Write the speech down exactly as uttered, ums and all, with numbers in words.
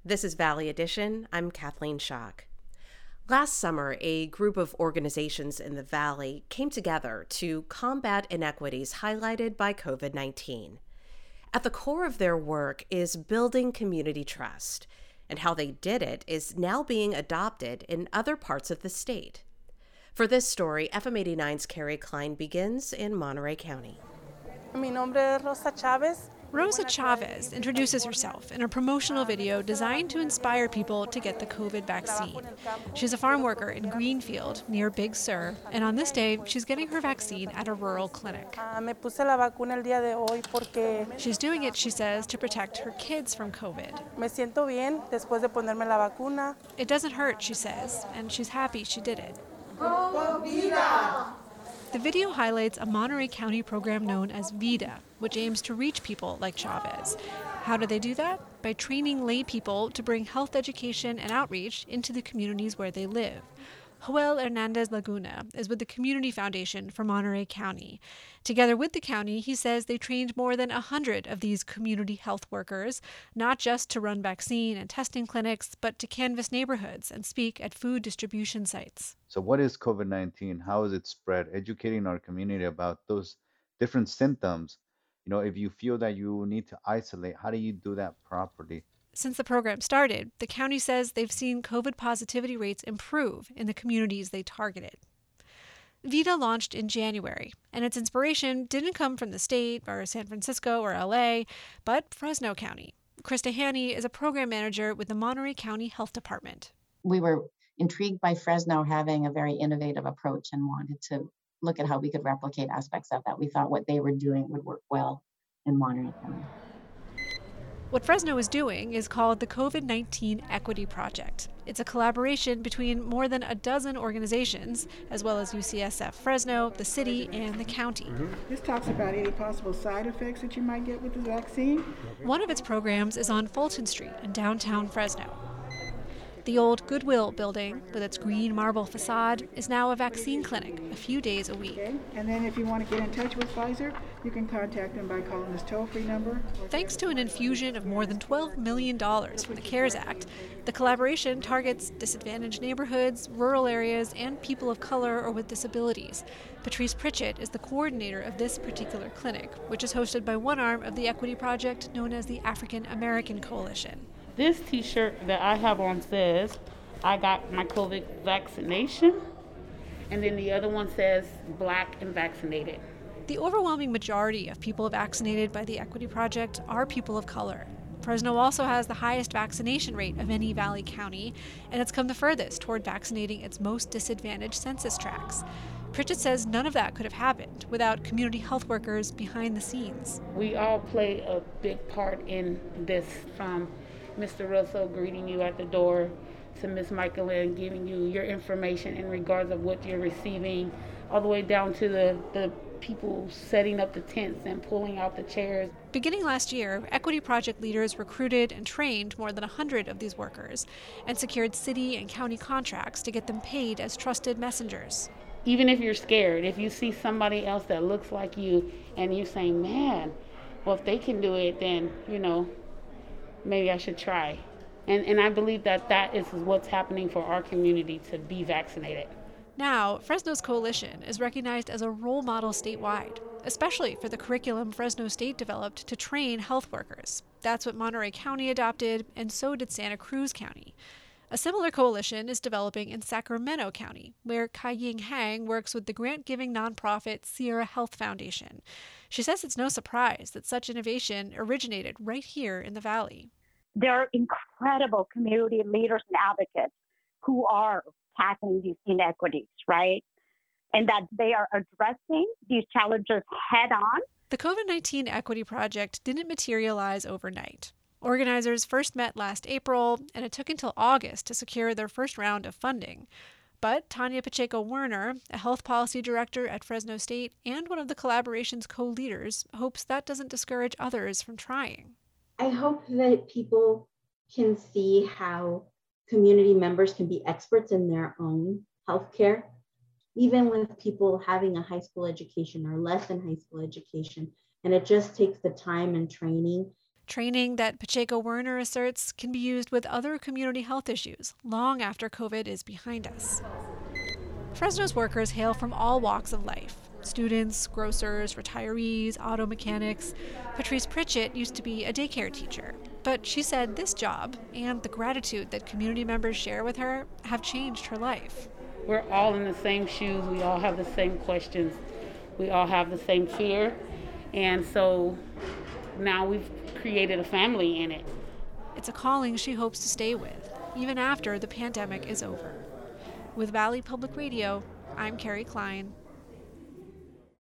This is Valley Edition. I'm Kathleen Schock. Last summer, a group of organizations in the Valley came together to combat inequities highlighted by covid nineteen. At the core of their work is building community trust, and how they did it is now being adopted in other parts of the state. For this story, F M eighty-nine's Carrie Klein begins in Monterey County. Mi nombre es Rosa Chavez. Rosa Chavez introduces herself in a promotional video designed to inspire people to get the COVID vaccine. She's a farm worker in Greenfield, near Big Sur, and on this day, she's getting her vaccine at a rural clinic. She's doing it, she says, to protect her kids from COVID. It doesn't hurt, she says, and she's happy she did it. The video highlights a Monterey County program known as VIDA, which aims to reach people like Chavez. How do they do that? By training lay people to bring health education and outreach into the communities where they live. Joel Hernandez Laguna is with the Community Foundation for Monterey County. Together with the county, he says they trained more than one hundred of these community health workers, not just to run vaccine and testing clinics, but to canvass neighborhoods and speak at food distribution sites. So what is covid nineteen? How is it spread? Educating our community about those different symptoms. You know, if you feel that you need to isolate, how do you do that properly? Since the program started, the county says they've seen COVID positivity rates improve in the communities they targeted. VIDA launched in January, and its inspiration didn't come from the state or San Francisco or L A, but Fresno County. Krista Haney is a program manager with the Monterey County Health Department. We were intrigued by Fresno having a very innovative approach and wanted to look at how we could replicate aspects of that. We thought what they were doing would work well in Monterey County. What Fresno is doing is called the covid nineteen Equity Project. It's a collaboration between more than a dozen organizations, as well as U C S F Fresno, the city, and the county. This talks about any possible side effects that you might get with the vaccine. One of its programs is on Fulton Street in downtown Fresno. The old Goodwill building, with its green marble facade, is now a vaccine clinic a few days a week. Okay. And then if you want to get in touch with Pfizer, you can contact them by calling this toll-free number. Thanks to an infusion of more than twelve million dollars from the CARES Act, the collaboration targets disadvantaged neighborhoods, rural areas, and people of color or with disabilities. Patrice Pritchett is the coordinator of this particular clinic, which is hosted by one arm of the Equity Project known as the African American Coalition. This t-shirt that I have on says, I got my COVID vaccination, and then the other one says, Black and vaccinated. The overwhelming majority of people vaccinated by the Equity Project are people of color. Fresno also has the highest vaccination rate of any Valley county, and it's come the furthest toward vaccinating its most disadvantaged census tracts. Pritchett says none of that could have happened without community health workers behind the scenes. We all play a big part in this, from Mister Russell greeting you at the door to Miz Michaelin giving you your information in regards of what you're receiving, all the way down to the, the people setting up the tents and pulling out the chairs. Beginning last year, Equity Project leaders recruited and trained more than one hundred of these workers and secured city and county contracts to get them paid as trusted messengers. Even if you're scared, if you see somebody else that looks like you and you're saying, man, well, if they can do it, then, you know, maybe I should try. And and I believe that that is what's happening for our community to be vaccinated. Now, Fresno's coalition is recognized as a role model statewide, especially for the curriculum Fresno State developed to train health workers. That's what Monterey County adopted, and so did Santa Cruz County. A similar coalition is developing in Sacramento County, where Kai-Ying Hang works with the grant-giving nonprofit Sierra Health Foundation. She says it's no surprise that such innovation originated right here in the Valley. There are incredible community leaders and advocates who are tackling these inequities, right? And that they are addressing these challenges head on. The covid nineteen Equity Project didn't materialize overnight. Organizers first met last April, and it took until August to secure their first round of funding. But Tanya Pacheco-Werner, a health policy director at Fresno State and one of the collaboration's co-leaders, hopes that doesn't discourage others from trying. I hope that people can see how community members can be experts in their own healthcare, even with people having a high school education or less than high school education. And it just takes the time and training. Training that Pacheco Werner asserts can be used with other community health issues long after COVID is behind us. Fresno's workers hail from all walks of life. Students, grocers, retirees, auto mechanics. Patrice Pritchett used to be a daycare teacher, but she said this job and the gratitude that community members share with her have changed her life. We're all in the same shoes. We all have the same questions. We all have the same fear. And so now we've created a family in it. It's a calling she hopes to stay with, even after the pandemic is over. With Valley Public Radio, I'm Carrie Klein.